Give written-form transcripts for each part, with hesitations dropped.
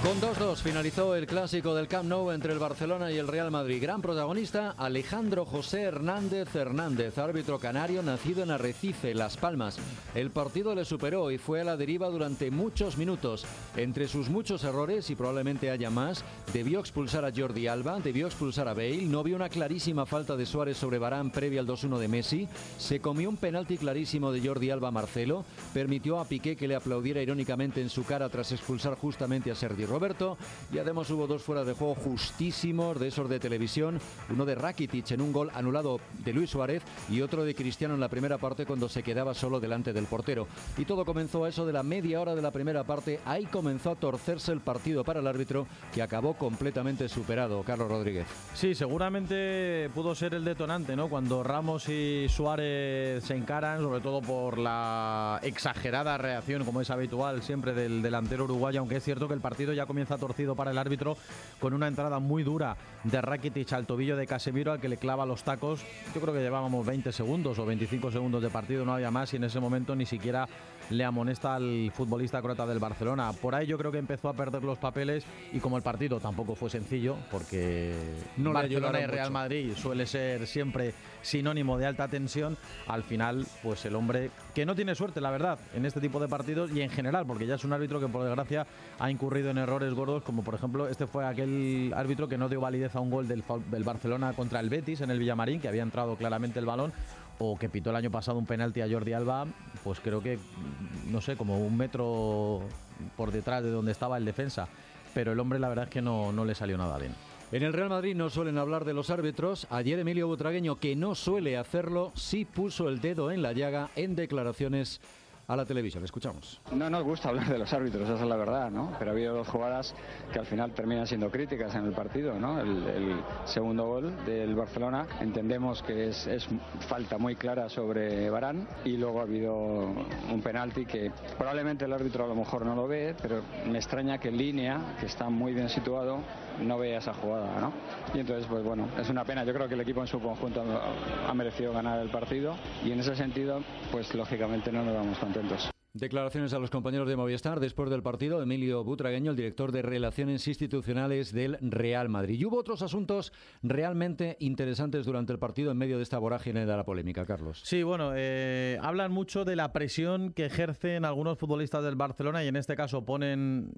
Con 2-2 finalizó el clásico del Camp Nou entre el Barcelona y el Real Madrid. Gran protagonista, Alejandro José Hernández Hernández, árbitro canario nacido en Arrecife, Las Palmas. El partido le superó y fue a la deriva durante muchos minutos. Entre sus muchos errores, y probablemente haya más, debió expulsar a Jordi Alba, debió expulsar a Bale, no vio una clarísima falta de Suárez sobre Varane previa al 2-1 de Messi, se comió un penalti clarísimo de Jordi Alba a Marcelo, permitió a Piqué que le aplaudiera irónicamente en su cara tras expulsar justamente a Sergi Roberto, y además hubo dos fuera de juego justísimos, de esos de televisión, uno de Rakitic en un gol anulado de Luis Suárez y otro de Cristiano en la primera parte cuando se quedaba solo delante del portero. Y todo comenzó a eso de la media hora de la primera parte. Ahí comenzó a torcerse el partido para el árbitro, que acabó completamente superado. Carlos Rodríguez. Sí, seguramente pudo ser el detonante, ¿no? Cuando Ramos y Suárez se encaran, sobre todo por la exagerada reacción, como es habitual siempre del delantero uruguayo, aunque es cierto que el partido ya comienza torcido para el árbitro con una entrada muy dura de Rakitic al tobillo de Casemiro, al que le clava los tacos. Yo creo que llevábamos 20 segundos o 25 segundos de partido, no había más, y en ese momento ni siquiera le amonesta al futbolista croata del Barcelona. Por ahí yo creo que empezó a perder los papeles, y como el partido tampoco fue sencillo, porque no Barcelona y Real Madrid suele ser siempre sinónimo de alta tensión, al final pues el hombre que no tiene suerte, la verdad, en este tipo de partidos y en general, porque ya es un árbitro que por desgracia ha incurrido en errores gordos, como por ejemplo este fue aquel árbitro que no dio validez a un gol del Barcelona contra el Betis en el Villamarín, que había entrado claramente el balón, o que pitó el año pasado un penalti a Jordi Alba, pues creo que, no sé, como un metro por detrás de donde estaba el defensa, pero el hombre la verdad es que no le salió nada bien. En el Real Madrid no suelen hablar de los árbitros. Ayer Emilio Butragueño, que no suele hacerlo, sí puso el dedo en la llaga en declaraciones a la televisión. Escuchamos. No nos gusta hablar de los árbitros, esa es la verdad, ¿no? Pero ha habido dos jugadas que al final terminan siendo críticas en el partido, ¿no? El segundo gol del Barcelona, entendemos que es falta muy clara sobre Varane, y luego ha habido un penalti que probablemente el árbitro a lo mejor no lo ve, pero me extraña que en línea, que está muy bien situado, no vea esa jugada, ¿no? Y entonces, pues bueno, es una pena. Yo creo que el equipo en su conjunto ha merecido ganar el partido, y en ese sentido, pues lógicamente no nos vamos contentos. Declaraciones a los compañeros de Movistar después del partido. Emilio Butragueño, el director de Relaciones Institucionales del Real Madrid. Y hubo otros asuntos realmente interesantes durante el partido en medio de esta vorágine de la polémica, Carlos. Sí, bueno, hablan mucho de la presión que ejercen algunos futbolistas del Barcelona, y en este caso ponen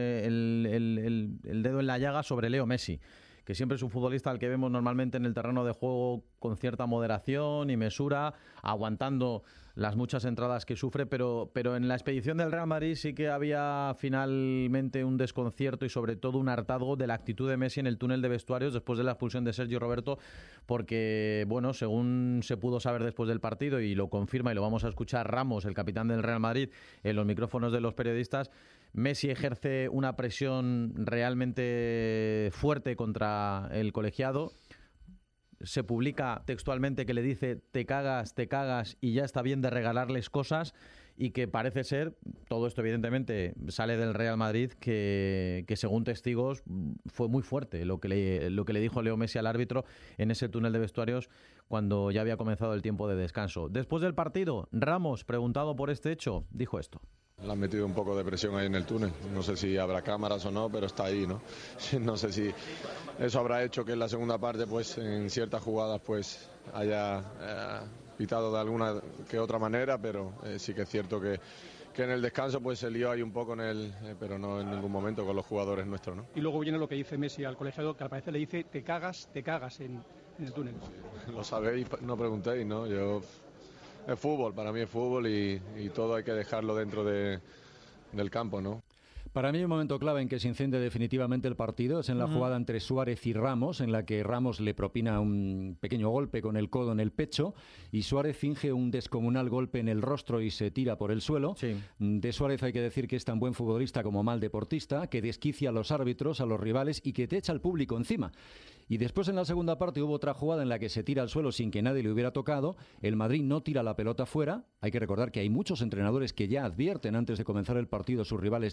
el dedo en la llaga sobre Leo Messi, que siempre es un futbolista al que vemos normalmente en el terreno de juego con cierta moderación y mesura, aguantando las muchas entradas que sufre, pero en la expedición del Real Madrid sí que había finalmente un desconcierto y sobre todo un hartazgo de la actitud de Messi en el túnel de vestuarios después de la expulsión de Sergi Roberto, porque, bueno, según se pudo saber después del partido, y lo confirma y lo vamos a escuchar Ramos, el capitán del Real Madrid, en los micrófonos de los periodistas, Messi ejerce una presión realmente fuerte contra el colegiado. Se publica textualmente que le dice te cagas y ya está bien de regalarles cosas, y que parece ser, todo esto evidentemente sale del Real Madrid, que según testigos fue muy fuerte lo que le dijo Leo Messi al árbitro en ese túnel de vestuarios cuando ya había comenzado el tiempo de descanso. Después del partido, Ramos, preguntado por este hecho, dijo esto. Le han metido un poco de presión ahí en el túnel. No sé si habrá cámaras o no, pero está ahí, ¿no? No sé si eso habrá hecho que en la segunda parte, pues en ciertas jugadas, pues haya pitado de alguna que otra manera, pero sí que es cierto que en el descanso pues se lió ahí un poco pero no en ningún momento con los jugadores nuestros, ¿no? Y luego viene lo que dice Messi al colegiado, que al parecer le dice te cagas en el túnel. Lo sabéis, no preguntéis, ¿no? Es fútbol, para mí es fútbol, y todo hay que dejarlo dentro del campo, ¿no? Para mí, un momento clave en que se incende definitivamente el partido es en la jugada entre Suárez y Ramos, en la que Ramos le propina un pequeño golpe con el codo en el pecho y Suárez finge un descomunal golpe en el rostro y se tira por el suelo. Sí. De Suárez hay que decir que es tan buen futbolista como mal deportista, que desquicia a los árbitros, a los rivales, y que te echa al público encima. Y después, en la segunda parte, hubo otra jugada en la que se tira al suelo sin que nadie le hubiera tocado. El Madrid no tira la pelota fuera. Hay que recordar que hay muchos entrenadores que ya advierten antes de comenzar el partido a sus rivales de que no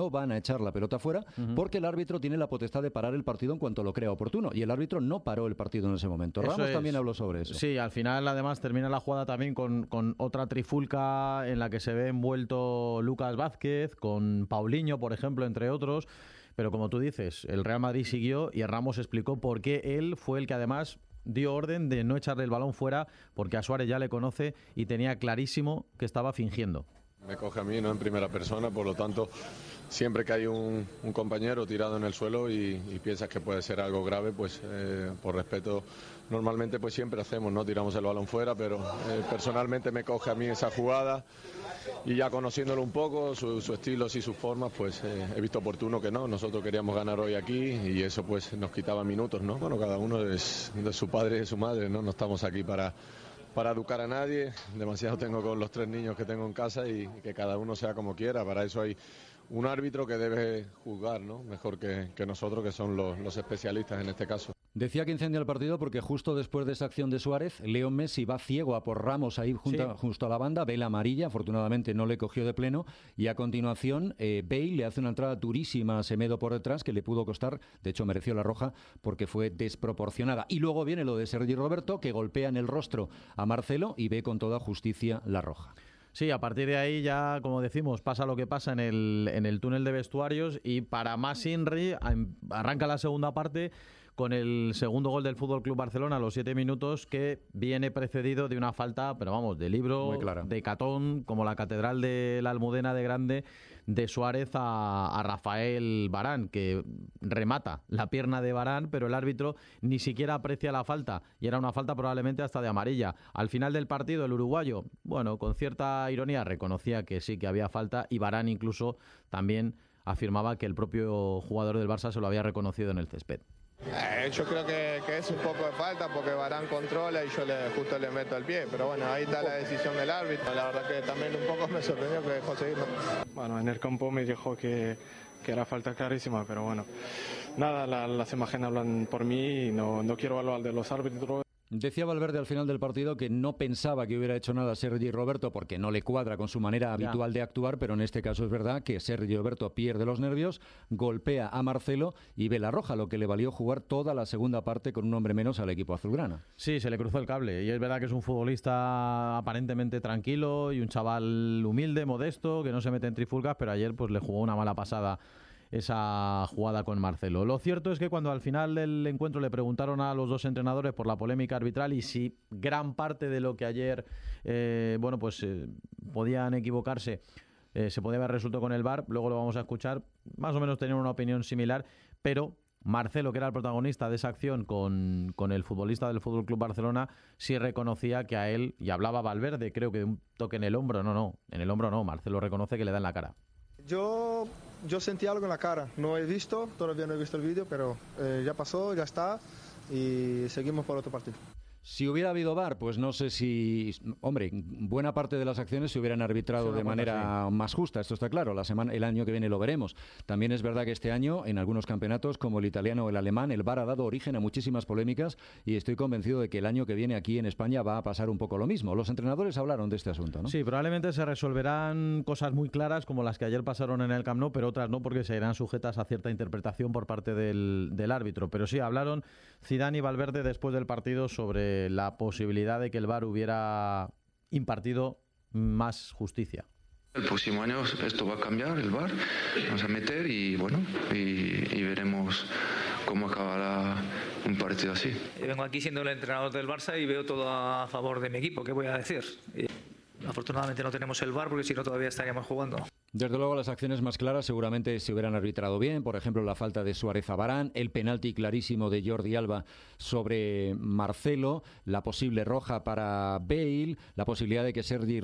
no van a echar la pelota fuera porque el árbitro tiene la potestad de parar el partido en cuanto lo crea oportuno. Y el árbitro no paró el partido en ese momento. Ramos también habló sobre eso. Sí, al final además termina la jugada también con otra trifulca en la que se ve envuelto Lucas Vázquez, con Paulinho, por ejemplo, entre otros. Pero como tú dices, el Real Madrid siguió y Ramos explicó por qué él fue el que además dio orden de no echarle el balón fuera, porque a Suárez ya le conoce y tenía clarísimo que estaba fingiendo. Me coge a mí, no en primera persona, por lo tanto, siempre que hay un compañero tirado en el suelo y piensas que puede ser algo grave, pues por respeto, normalmente pues siempre hacemos, ¿no? Tiramos el balón fuera, pero personalmente me coge a mí esa jugada y ya conociéndolo un poco, su estilo y sus formas, pues he visto oportuno que no. Nosotros queríamos ganar hoy aquí y eso pues nos quitaba minutos, ¿no? Bueno, cada uno es de su padre y de su madre, ¿no? No estamos aquí para educar a nadie, demasiado tengo con los 3 niños que tengo en casa y que cada uno sea como quiera. Para eso hay un árbitro que debe juzgar, ¿no? Mejor que nosotros, que son los especialistas en este caso. Decía que incendia el partido porque justo después de esa acción de Suárez, Leo Messi va ciego a por Ramos ahí justo a la banda, ve la amarilla, afortunadamente no le cogió de pleno, y a continuación Bale le hace una entrada durísima a Semedo por detrás que le pudo costar, de hecho mereció la roja porque fue desproporcionada. Y luego viene lo de Sergi Roberto, que golpea en el rostro a Marcelo y ve con toda justicia la roja. Sí, a partir de ahí ya, como decimos, pasa lo que pasa en el túnel de vestuarios y para más Inri arranca la segunda parte con el segundo gol del Fútbol Club Barcelona a los 7 minutos, que viene precedido de una falta, pero vamos, de libro, de Catón, como la Catedral de la Almudena de Grande, de Suárez a Rafael Varane, que remata la pierna de Varane, pero el árbitro ni siquiera aprecia la falta, y era una falta probablemente hasta de amarilla. Al final del partido, el uruguayo, bueno, con cierta ironía, reconocía que sí, que había falta, y Varane incluso también afirmaba que el propio jugador del Barça se lo había reconocido en el césped. Yo creo que es un poco de falta porque Varane controla y yo justo le meto el pie, pero bueno, ahí está la decisión del árbitro. La verdad que también un poco me sorprendió que dejó seguir, ¿no? Bueno, en el campo me dijo que era falta clarísima, pero bueno, nada, las imágenes hablan por mí y no quiero hablar de los árbitros. Decía Valverde al final del partido que no pensaba que hubiera hecho nada Sergi Roberto porque no le cuadra con su manera habitual de actuar, pero en este caso es verdad que Sergi Roberto pierde los nervios, golpea a Marcelo y ve la roja, lo que le valió jugar toda la segunda parte con un hombre menos al equipo azulgrana. Sí, se le cruzó el cable y es verdad que es un futbolista aparentemente tranquilo y un chaval humilde, modesto, que no se mete en trifulcas, pero ayer pues le jugó una mala pasada esa jugada con Marcelo. Lo cierto es que cuando al final del encuentro le preguntaron a los dos entrenadores por la polémica arbitral y si gran parte de lo que ayer podían equivocarse se podía haber resuelto con el VAR, luego lo vamos a escuchar, más o menos tenían una opinión similar, pero Marcelo, que era el protagonista de esa acción con el futbolista del Fútbol Club Barcelona, sí reconocía que a él, y hablaba Valverde, creo que de un toque en el hombro, en el hombro no, Marcelo reconoce que le da en la cara. Yo sentí algo en la cara, todavía no he visto el vídeo, pero ya pasó, ya está y seguimos por otro partido. Si hubiera habido VAR, pues no sé si... Hombre, buena parte de las acciones se hubieran arbitrado de manera más justa, esto está claro. El año que viene lo veremos. También es verdad que este año, en algunos campeonatos, como el italiano o el alemán, el VAR ha dado origen a muchísimas polémicas y estoy convencido de que el año que viene aquí en España va a pasar un poco lo mismo. Los entrenadores hablaron de este asunto, ¿no? Sí, probablemente se resolverán cosas muy claras como las que ayer pasaron en el Camp Nou, pero otras no, porque se irán sujetas a cierta interpretación por parte del árbitro. Pero sí, hablaron Zidane y Valverde después del partido sobre la posibilidad de que el VAR hubiera impartido más justicia. El próximo año esto va a cambiar, el VAR, vamos a meter y veremos cómo acabará un partido así. Vengo aquí siendo el entrenador del Barça y veo todo a favor de mi equipo, ¿qué voy a decir? Afortunadamente no tenemos el VAR porque si no todavía estaríamos jugando. Desde luego las acciones más claras seguramente se hubieran arbitrado bien, por ejemplo la falta de Suárez a Varane, el penalti clarísimo de Jordi Alba sobre Marcelo, la posible roja para Bale, la posibilidad de que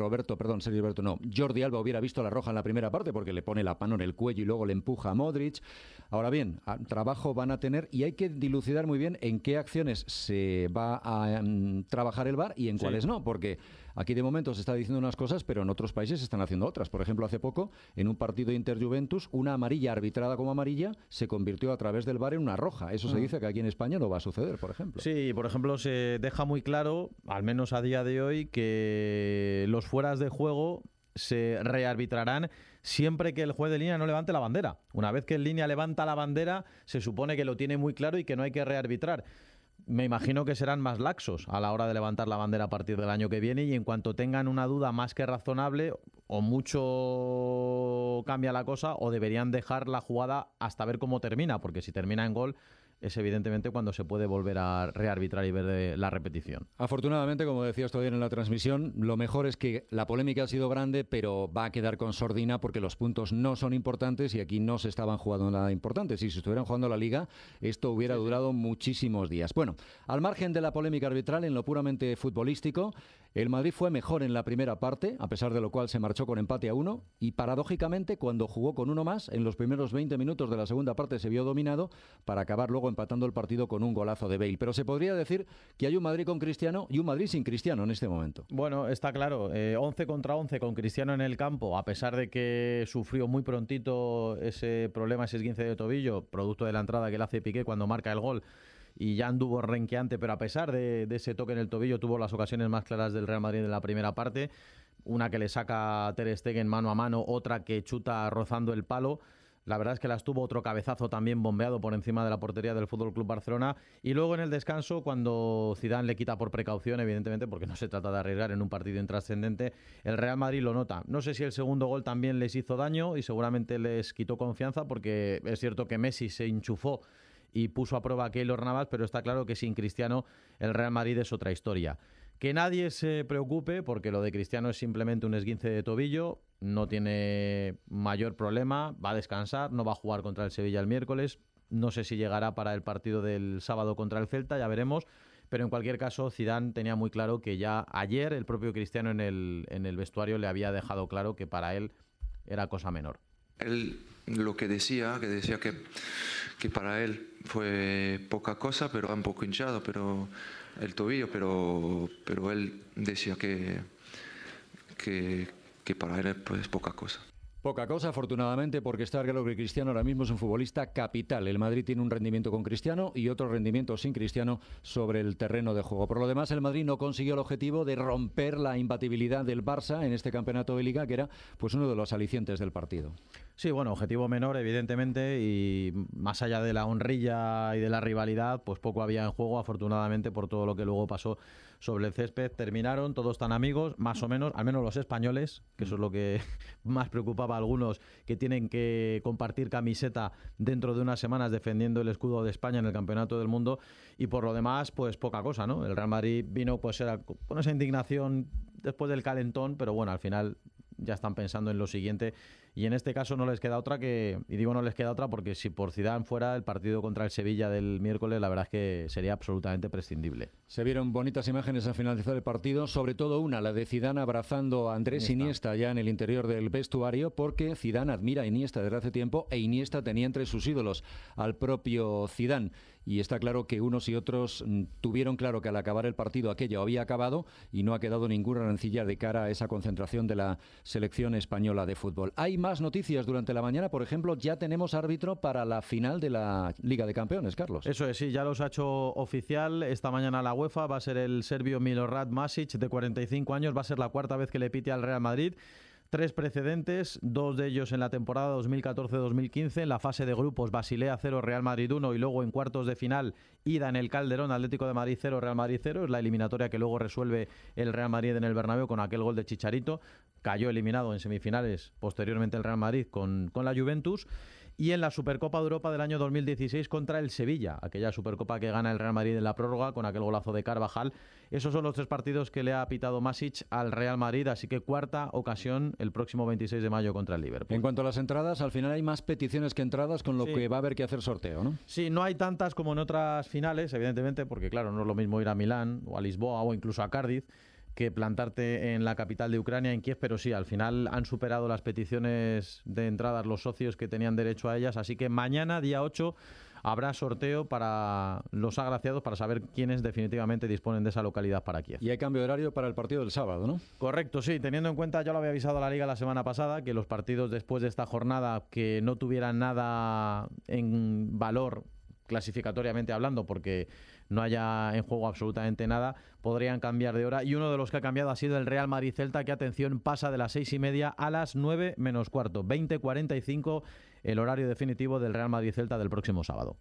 Jordi Alba hubiera visto la roja en la primera parte porque le pone la mano en el cuello y luego le empuja a Modric. Ahora bien, trabajo van a tener y hay que dilucidar muy bien en qué acciones se va a trabajar el VAR y en cuáles no, porque aquí de momento se está diciendo unas cosas, pero en otros países se están haciendo otras. Por ejemplo, hace poco, en un partido de Inter-Juventus, una amarilla arbitrada como amarilla se convirtió a través del VAR en una roja. Eso se dice que aquí en España no va a suceder, por ejemplo. Sí, por ejemplo, se deja muy claro, al menos a día de hoy, que los fueras de juego se rearbitrarán siempre que el juez de línea no levante la bandera. Una vez que el línea levanta la bandera, se supone que lo tiene muy claro y que no hay que rearbitrar. Me imagino que serán más laxos a la hora de levantar la bandera a partir del año que viene, y en cuanto tengan una duda más que razonable, o mucho cambia la cosa, o deberían dejar la jugada hasta ver cómo termina, porque si termina en gol es evidentemente cuando se puede volver a rearbitrar y ver la repetición. Afortunadamente, como decías todavía en la transmisión, lo mejor es que la polémica ha sido grande, pero va a quedar con sordina porque los puntos no son importantes y aquí no se estaban jugando nada importante. Si se estuvieran jugando la Liga, esto hubiera durado muchísimos días. Bueno, al margen de la polémica arbitral, en lo puramente futbolístico, el Madrid fue mejor en la primera parte, a pesar de lo cual se marchó con empate a 1, y paradójicamente, cuando jugó con uno más, en los primeros 20 minutos de la segunda parte se vio dominado para acabar luego empatando el partido con un golazo de Bale. Pero se podría decir que hay un Madrid con Cristiano y un Madrid sin Cristiano en este momento. Bueno, está claro, 11 contra 11 con Cristiano en el campo, a pesar de que sufrió muy prontito ese problema, ese esguince de tobillo, producto de la entrada que le hace Piqué cuando marca el gol, y ya anduvo renqueante, pero a pesar de ese toque en el tobillo tuvo las ocasiones más claras del Real Madrid en la primera parte, una que le saca a Ter Stegen mano a mano, otra que chuta rozando el palo. La verdad es que las tuvo, otro cabezazo también bombeado por encima de la portería del Fútbol Club Barcelona, y luego en el descanso, cuando Zidane le quita por precaución, evidentemente, porque no se trata de arriesgar en un partido intrascendente, el Real Madrid lo nota. No sé si el segundo gol también les hizo daño y seguramente les quitó confianza, porque es cierto que Messi se enchufó y puso a prueba a Keylor Navas, pero está claro que sin Cristiano el Real Madrid es otra historia. Que nadie se preocupe, porque lo de Cristiano es simplemente un esguince de tobillo, no tiene mayor problema, va a descansar, no va a jugar contra el Sevilla el miércoles, no sé si llegará para el partido del sábado contra el Celta, ya veremos, pero en cualquier caso Zidane tenía muy claro que ya ayer el propio Cristiano en el vestuario le había dejado claro que para él era cosa menor. Él lo que decía que para él fue poca cosa, pero un poco hinchado, pero el tobillo, pero él decía que para él pues poca cosa. Poca cosa, afortunadamente, porque está claro que Cristiano ahora mismo es un futbolista capital. El Madrid tiene un rendimiento con Cristiano y otro rendimiento sin Cristiano sobre el terreno de juego. Por lo demás, el Madrid no consiguió el objetivo de romper la imbatibilidad del Barça en este campeonato de Liga, que era pues uno de los alicientes del partido. Sí, bueno, objetivo menor, evidentemente, y más allá de la honrilla y de la rivalidad, pues poco había en juego, afortunadamente, por todo lo que luego pasó sobre el césped. Terminaron, todos tan amigos, más o menos, al menos los españoles, que eso es lo que más preocupaba a algunos, que tienen que compartir camiseta dentro de unas semanas defendiendo el escudo de España en el Campeonato del Mundo, y por lo demás, pues poca cosa, ¿no? El Real Madrid vino pues con esa indignación después del calentón, pero bueno, al final ya están pensando en lo siguiente, y en este caso no les queda otra y digo no les queda otra porque si por Zidane fuera, el partido contra el Sevilla del miércoles, la verdad es que sería absolutamente prescindible. Se vieron bonitas imágenes al finalizar el partido, sobre todo una, la de Zidane abrazando a Andrés Iniesta ya en el interior del vestuario, porque Zidane admira a Iniesta desde hace tiempo e Iniesta tenía entre sus ídolos al propio Zidane. Y está claro que unos y otros tuvieron claro que al acabar el partido aquello había acabado y no ha quedado ninguna rencilla de cara a esa concentración de la selección española de fútbol. Hay más noticias durante la mañana, por ejemplo, ya tenemos árbitro para la final de la Liga de Campeones, Carlos. Eso es, sí, ya los ha hecho oficial esta mañana la UEFA, va a ser el serbio Milorad Masic, de 45 años, va a ser la cuarta vez que le pite al Real Madrid. 3 precedentes, 2 de ellos en la temporada 2014-2015, en la fase de grupos Basilea 0, Real Madrid 1 y luego en cuartos de final ida en el Calderón, Atlético de Madrid 0, Real Madrid 0, es la eliminatoria que luego resuelve el Real Madrid en el Bernabéu con aquel gol de Chicharito, cayó eliminado en semifinales posteriormente el Real Madrid con la Juventus. Y en la Supercopa de Europa del año 2016 contra el Sevilla, aquella Supercopa que gana el Real Madrid en la prórroga con aquel golazo de Carvajal. Esos son los 3 partidos que le ha pitado Masic al Real Madrid, así que cuarta ocasión el próximo 26 de mayo contra el Liverpool. En cuanto a las entradas, al final hay más peticiones que entradas, con lo que va a haber que hacer sorteo, ¿no? Sí, no hay tantas como en otras finales, evidentemente, porque claro, no es lo mismo ir a Milán o a Lisboa o incluso a Cádiz que plantarte en la capital de Ucrania, en Kiev, pero sí, al final han superado las peticiones de entradas los socios que tenían derecho a ellas, así que mañana, día 8, habrá sorteo para los agraciados para saber quiénes definitivamente disponen de esa localidad para Kiev. Y hay cambio de horario para el partido del sábado, ¿no? Correcto, sí, teniendo en cuenta, ya lo había avisado la Liga la semana pasada, que los partidos después de esta jornada que no tuvieran nada en valor clasificatoriamente hablando, porque no haya en juego absolutamente nada, podrían cambiar de hora. Y uno de los que ha cambiado ha sido el Real Madrid-Celta, que, atención, pasa de las 6:30 a las 9 menos cuarto, 20:45, el horario definitivo del Real Madrid-Celta del próximo sábado.